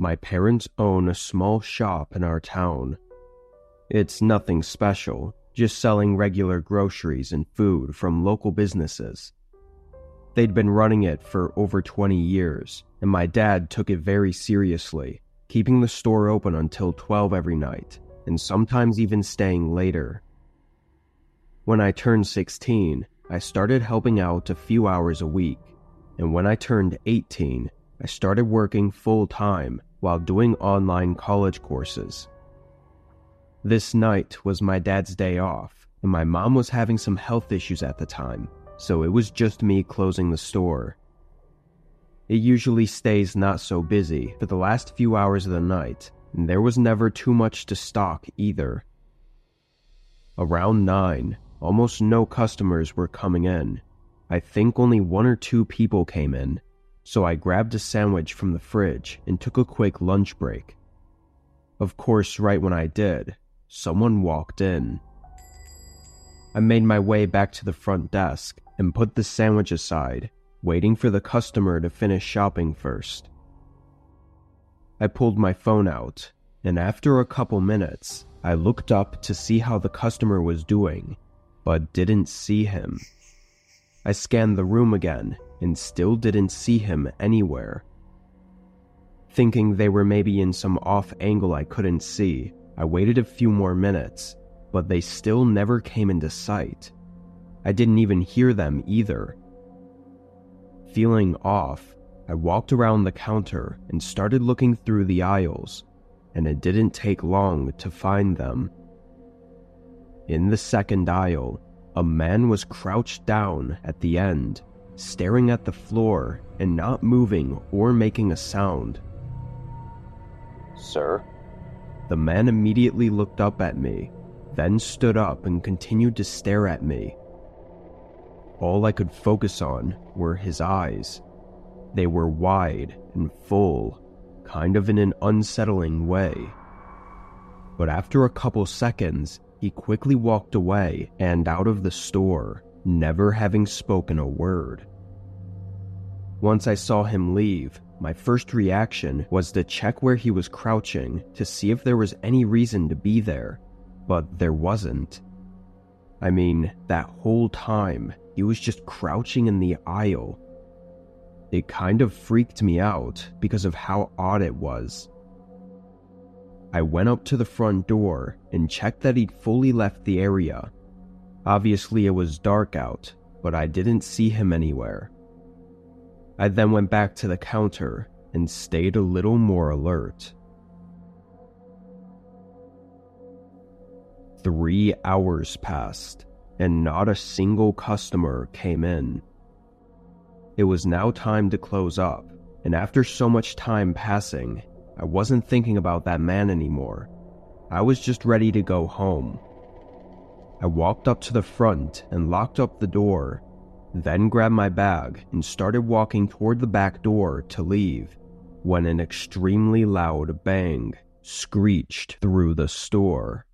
My parents own a small shop in our town. It's nothing special, just selling regular groceries and food from local businesses. They'd been running it for over 20 years, and my dad took it very seriously, keeping the store open until 12 every night, and sometimes even staying later. When I turned 16, I started helping out a few hours a week, and when I turned 18, I started working full-time while doing online college courses. This night was my dad's day off, and my mom was having some health issues at the time, so it was just me closing the store. It usually stays not so busy for the last few hours of the night, and there was never too much to stock either. Around 9, almost no customers were coming in. I think only 1 or 2 people came in, so I grabbed a sandwich from the fridge and took a quick lunch break. Of course, right when I did, someone walked in. I made my way back to the front desk and put the sandwich aside, waiting for the customer to finish shopping first. I pulled my phone out, and after a couple minutes, I looked up to see how the customer was doing, but didn't see him. I scanned the room again and still didn't see him anywhere. Thinking they were maybe in some off angle I couldn't see, I waited a few more minutes, but they still never came into sight. I didn't even hear them either. Feeling off, I walked around the counter and started looking through the aisles, and it didn't take long to find them. In the second aisle, a man was crouched down at the end, staring at the floor and not moving or making a sound. "Sir?" The man immediately looked up at me, then stood up and continued to stare at me. All I could focus on were his eyes. They were wide and full, kind of in an unsettling way. But after a couple seconds, he quickly walked away and out of the store, never having spoken a word. Once I saw him leave, my first reaction was to check where he was crouching to see if there was any reason to be there, but there wasn't. I mean, that whole time, he was just crouching in the aisle. It kind of freaked me out because of how odd it was. I went up to the front door and checked that he'd fully left the area. Obviously it was dark out, but I didn't see him anywhere. I then went back to the counter and stayed a little more alert. 3 hours passed, and not a single customer came in. It was now time to close up, and after so much time passing, I wasn't thinking about that man anymore. I was just ready to go home. I walked up to the front and locked up the door, then grabbed my bag and started walking toward the back door to leave, when an extremely loud bang screeched through the store.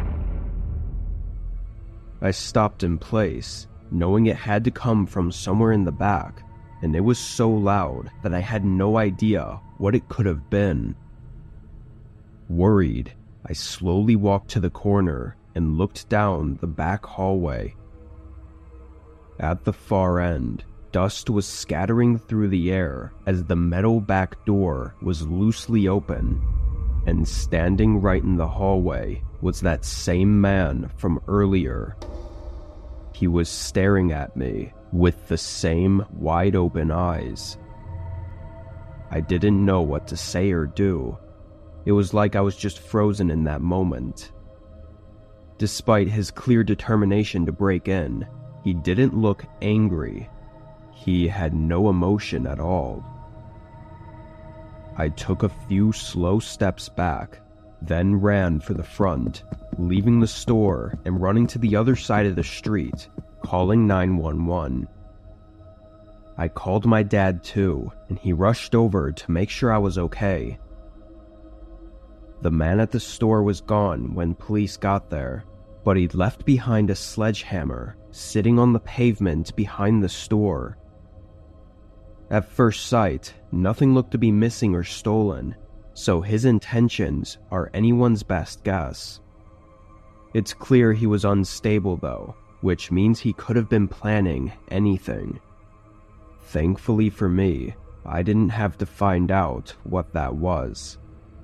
I stopped in place, knowing it had to come from somewhere in the back, and it was so loud that I had no idea what it could have been. Worried, I slowly walked to the corner and looked down the back hallway. At the far end, dust was scattering through the air as the metal back door was loosely open, and standing right in the hallway was that same man from earlier. He was staring at me with the same wide-open eyes. I didn't know what to say or do. It was like I was just frozen in that moment. Despite his clear determination to break in, he didn't look angry. He had no emotion at all. I took a few slow steps back, then ran for the front, leaving the store and running to the other side of the street, calling 911. I called my dad too, and he rushed over to make sure I was okay. The man at the store was gone when police got there, but he'd left behind a sledgehammer sitting on the pavement behind the store. At first sight, nothing looked to be missing or stolen, so his intentions are anyone's best guess. It's clear he was unstable though, which means he could have been planning anything. Thankfully for me, I didn't have to find out what that was.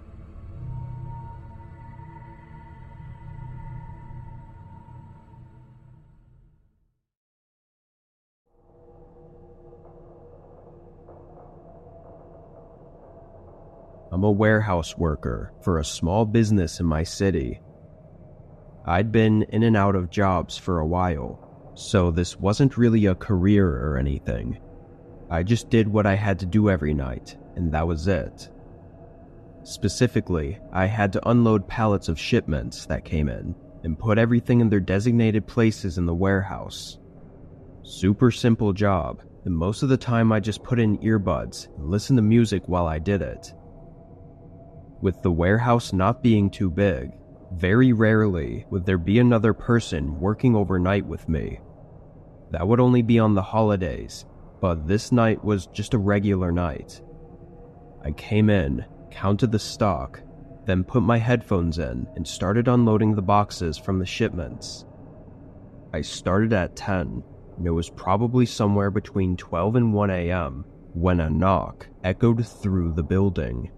I'm a warehouse worker for a small business in my city. I'd been in and out of jobs for a while, so this wasn't really a career or anything. I just did what I had to do every night, and that was it. Specifically, I had to unload pallets of shipments that came in and put everything in their designated places in the warehouse. Super simple job, and most of the time I just put in earbuds and listened to music while I did it. With the warehouse not being too big, very rarely would there be another person working overnight with me. That would only be on the holidays, but this night was just a regular night. I came in, counted the stock, then put my headphones in and started unloading the boxes from the shipments. I started at 10, and it was probably somewhere between 12 and 1 a.m. when a knock echoed through the building.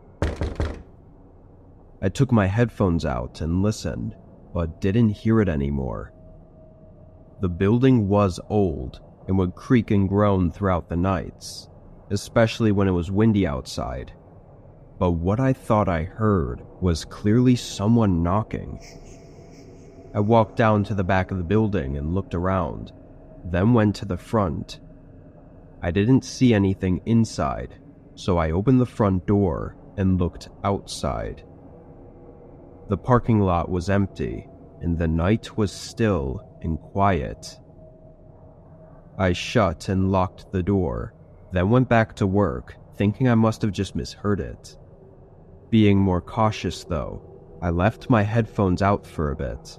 I took my headphones out and listened, but didn't hear it anymore. The building was old and would creak and groan throughout the nights, especially when it was windy outside. But what I thought I heard was clearly someone knocking. I walked down to the back of the building and looked around, then went to the front. I didn't see anything inside, so I opened the front door and looked outside. The parking lot was empty, and the night was still and quiet. I shut and locked the door, then went back to work, thinking I must have just misheard it. Being more cautious though, I left my headphones out for a bit.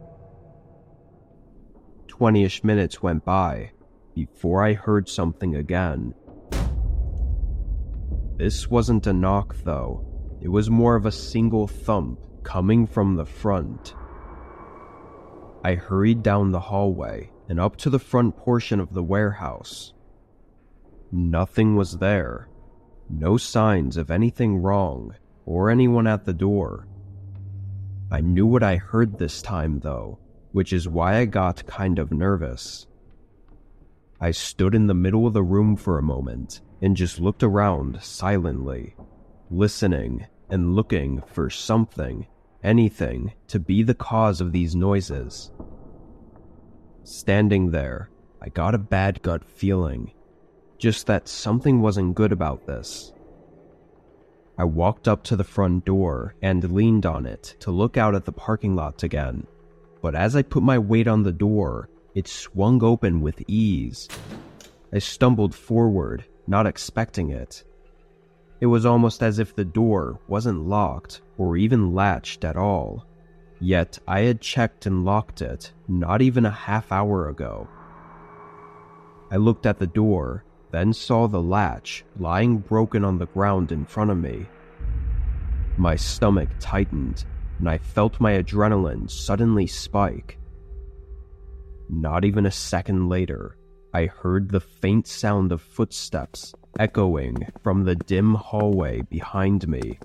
20-ish minutes went by before I heard something again. This wasn't a knock though, it was more of a single thump coming from the front. I hurried down the hallway and up to the front portion of the warehouse. Nothing was there. No signs of anything wrong or anyone at the door. I knew what I heard this time though, which is why I got kind of nervous. I stood in the middle of the room for a moment and just looked around silently, listening and looking for something, anything, to be the cause of these noises. Standing there, I got a bad gut feeling, just that something wasn't good about this. I walked up to the front door and leaned on it to look out at the parking lot again, but as I put my weight on the door, it swung open with ease. I stumbled forward, not expecting it. It was almost as if the door wasn't locked or even latched at all. Yet I had checked and locked it not even a half hour ago. I looked at the door, then saw the latch lying broken on the ground in front of me. My stomach tightened, and I felt my adrenaline suddenly spike. Not even a second later, I heard the faint sound of footsteps echoing from the dim hallway behind me.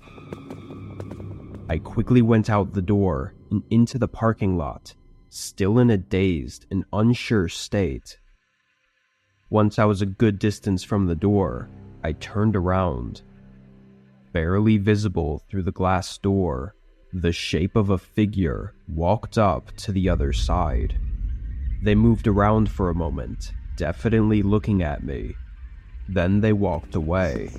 I quickly went out the door and into the parking lot, still in a dazed and unsure state. Once I was a good distance from the door, I turned around. Barely visible through the glass door, the shape of a figure walked up to the other side. They moved around for a moment, definitely looking at me. Then they walked away.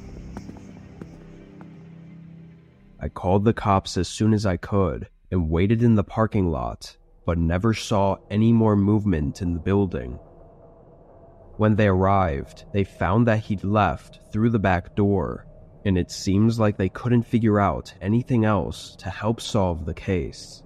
I called the cops as soon as I could and waited in the parking lot, but never saw any more movement in the building. When they arrived, they found that he'd left through the back door, and it seems like they couldn't figure out anything else to help solve the case.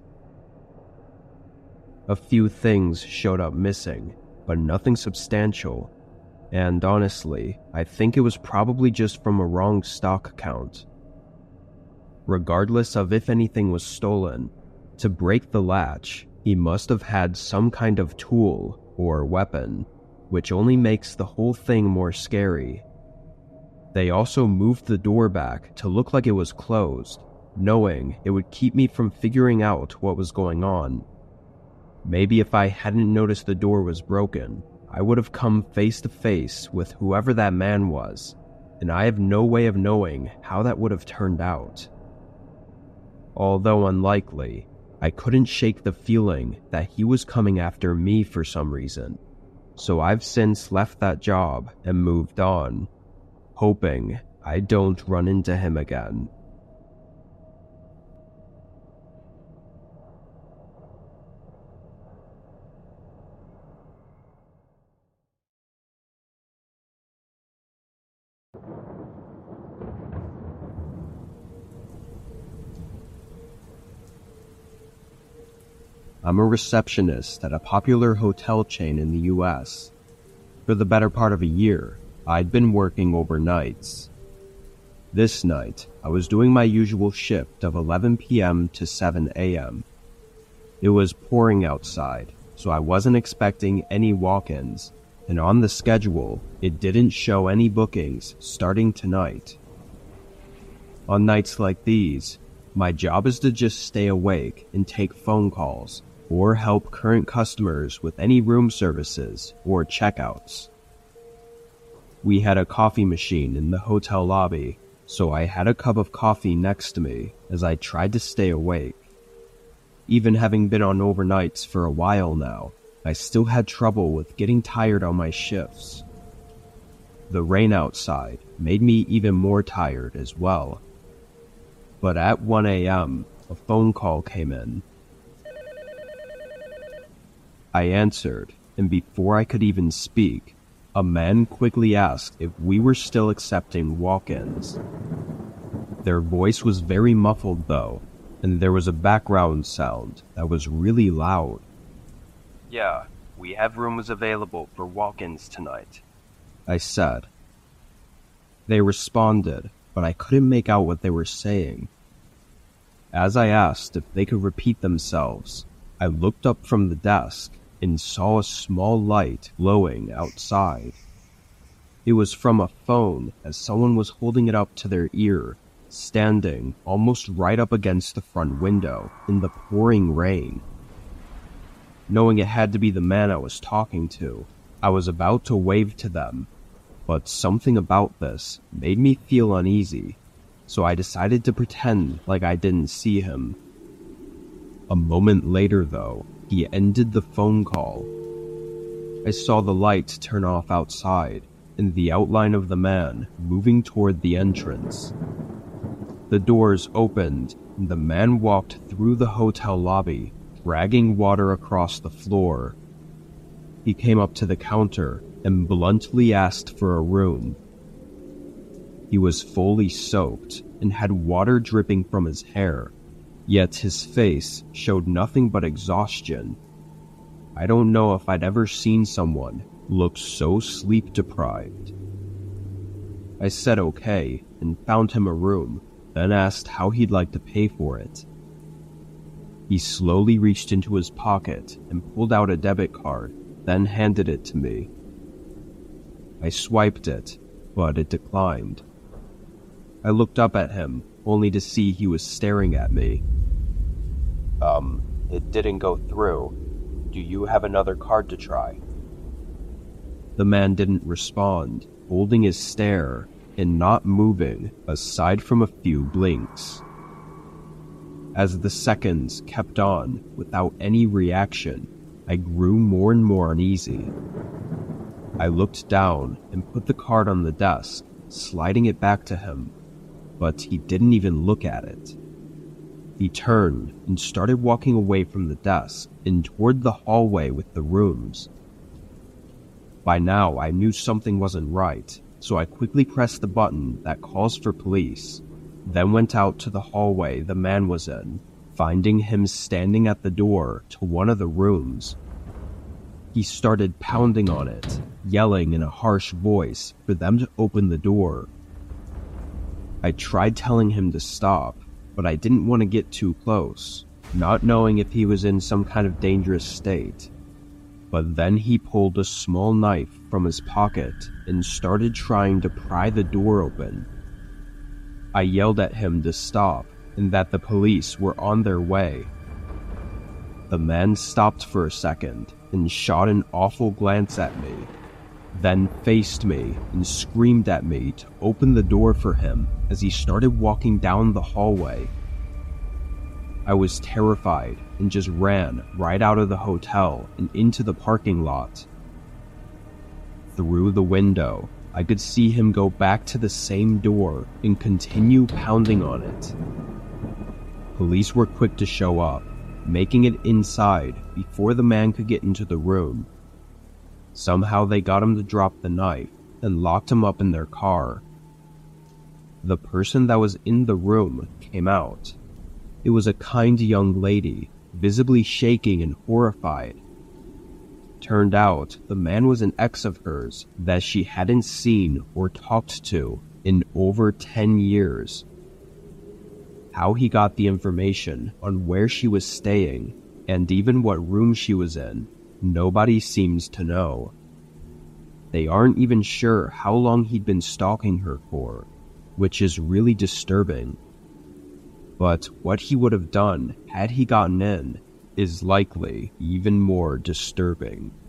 A few things showed up missing, but nothing substantial, and honestly, I think it was probably just from a wrong stock count. regardless of if anything was stolen. To break the latch, he must have had some kind of tool or weapon, which only makes the whole thing more scary. They also moved the door back to look like it was closed, knowing it would keep me from figuring out what was going on. Maybe if I hadn't noticed the door was broken, I would have come face to face with whoever that man was, and I have no way of knowing how that would have turned out. Although unlikely, I couldn't shake the feeling that he was coming after me for some reason, so I've since left that job and moved on, hoping I don't run into him again. I'm a receptionist at a popular hotel chain in the US. For the better part of a year, I'd been working overnights. This night, I was doing my usual shift of 11 p.m. to 7 a.m. It was pouring outside, so I wasn't expecting any walk-ins, and on the schedule, it didn't show any bookings starting tonight. On nights like these, my job is to just stay awake and take phone calls, or help current customers with any room services or checkouts. We had a coffee machine in the hotel lobby, so I had a cup of coffee next to me as I tried to stay awake. Even having been on overnights for a while now, I still had trouble with getting tired on my shifts. The rain outside made me even more tired as well. But at 1 a.m., a phone call came in. I answered, and before I could even speak, a man quickly asked if we were still accepting walk-ins. Their voice was very muffled though, and there was a background sound that was really loud. "Yeah, we have rooms available for walk-ins tonight," I said. They responded, but I couldn't make out what they were saying. As I asked if they could repeat themselves, I looked up from the desk and saw a small light glowing outside. It was from a phone, as someone was holding it up to their ear, standing almost right up against the front window in the pouring rain. Knowing it had to be the man I was talking to, I was about to wave to them, but something about this made me feel uneasy, so I decided to pretend like I didn't see him. A moment later, though, he ended the phone call. I saw the lights turn off outside and the outline of the man moving toward the entrance. The doors opened and the man walked through the hotel lobby, dragging water across the floor. He came up to the counter and bluntly asked for a room. He was fully soaked and had water dripping from his hair, yet his face showed nothing but exhaustion. I don't know if I'd ever seen someone look so sleep-deprived. I said okay and found him a room, then asked how he'd like to pay for it. He slowly reached into his pocket and pulled out a debit card, then handed it to me. I swiped it, but it declined. I looked up at him, only to see he was staring at me. It didn't go through. Do you have another card to try?" The man didn't respond, holding his stare and not moving aside from a few blinks. As the seconds kept on without any reaction, I grew more and more uneasy. I looked down and put the card on the desk, sliding it back to him, but he didn't even look at it. He turned and started walking away from the desk and toward the hallway with the rooms. By now, I knew something wasn't right, so I quickly pressed the button that calls for police, then went out to the hallway the man was in, finding him standing at the door to one of the rooms. He started pounding on it, yelling in a harsh voice for them to open the door. I tried telling him to stop, but I didn't want to get too close, not knowing if he was in some kind of dangerous state. But then he pulled a small knife from his pocket and started trying to pry the door open. I yelled at him to stop and that the police were on their way. The man stopped for a second and shot an awful glance at me, then faced me and screamed at me to open the door for him as he started walking down the hallway. I was terrified and just ran right out of the hotel and into the parking lot. Through the window, I could see him go back to the same door and continue pounding on it. Police were quick to show up, making it inside before the man could get into the room. Somehow they got him to drop the knife and locked him up in their car. The person that was in the room came out. It was a kind young lady, visibly shaking and horrified. Turned out the man was an ex of hers that she hadn't seen or talked to in over 10 years. How he got the information on where she was staying and even what room she was in, nobody seems to know. They aren't even sure how long he'd been stalking her for, which is really disturbing. But what he would have done had he gotten in is likely even more disturbing.